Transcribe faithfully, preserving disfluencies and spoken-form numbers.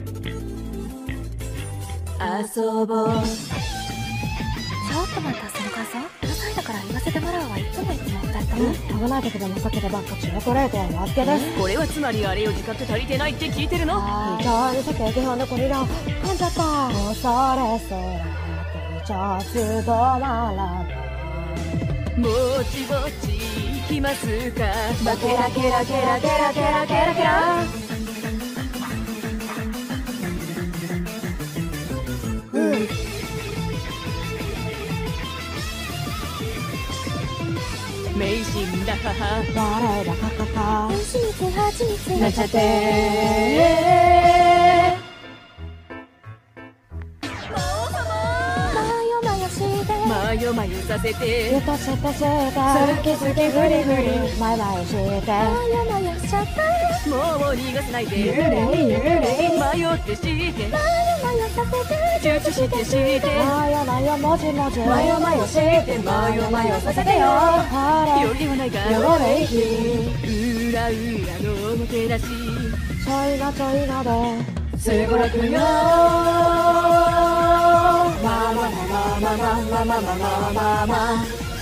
遊ぼう。 ちょっと待った、その感想うるさいだから言わせてもらうわ。いつもいつも二人とも危ない時でも避ければこちらトレードはお預けです。 これはつまりあれよ、時間って足りてないって聞いてるの。 非常に避け基本のコリラ噛んじゃった。もうそれそれってちょっと止まらない。 ぼちぼち行きますか。バケラケラケラケラケラケラケラ。 うん迷信だ母。 誰だかかかはちみつはちみつなっちゃってマヨマヨしてマヨマヨさせてゆとしてして好き好きフリフリマイマイしてマヨマヨしちゃったもう逃がさないでゆれゆれ迷ってしてマヨマヨさせて躊躇してしてマヨマヨもじもじマヨマヨしてマヨマヨさせてよ。 あよりではないかれ汚れいき裏裏の表出しちょいなちょいなですごろくよ。まあまあまあまあまあまあまあまあまあまあ